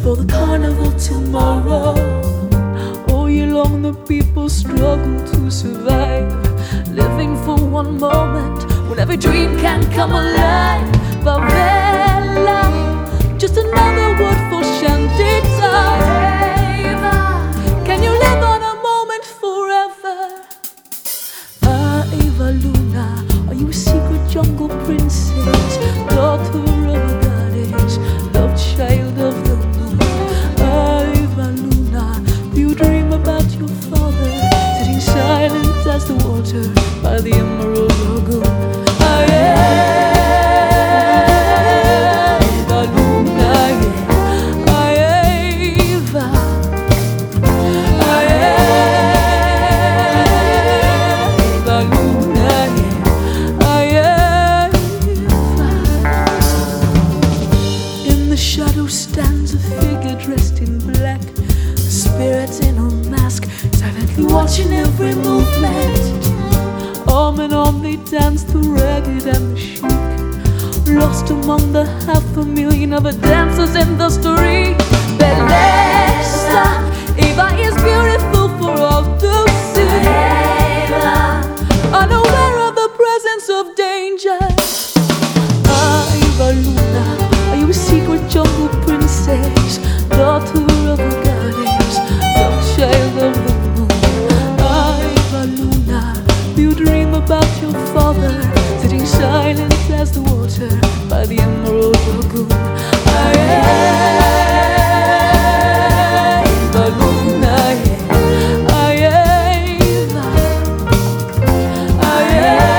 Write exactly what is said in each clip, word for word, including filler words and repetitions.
for the carnival tomorrow. All year long the people struggle to survive, living for one moment when every dream can come alive. Favela, just another word for shanty time. Can you live on a moment forever? Ah, Eva Luna, are you a secret jungle princess, daughter of a goddess, love child of the moon? Ah, Eva Luna, do you dream about your father, sitting silent as the water by the Emerald Lagoon? Ah, yeah. Stands a figure dressed in black, a spirit in a mask, silently watching every movement. Arm in arm they dance the ragged and the chic, lost among the half a million other dancers in the street. Beleza, Eva is beautiful for all to see, unaware of the presence of danger. Ah, Eva Luna, are you a secret jungle princess, daughter of a goddess, love child of the moon? Ah, Eva Luna, do you dream about your father, sitting silent as the water by the Emerald Lagoon? Ah, yeah. Eva Luna, yeah. Ah, yeah, Eva. Ah, yeah.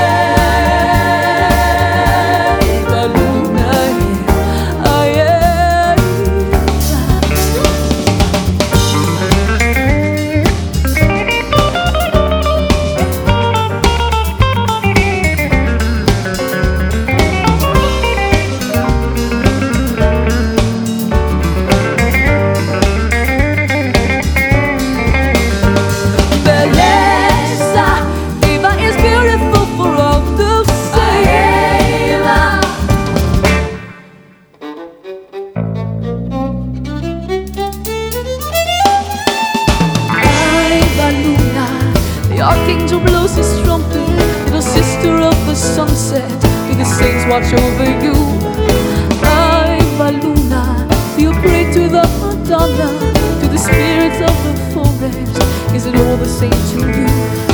The archangel blows his trumpet, little sister of the sunset, do the saints watch over you? Ah, Eva Luna, do you pray to the Madonna, to the spirits of the forest? Is it all the same to you?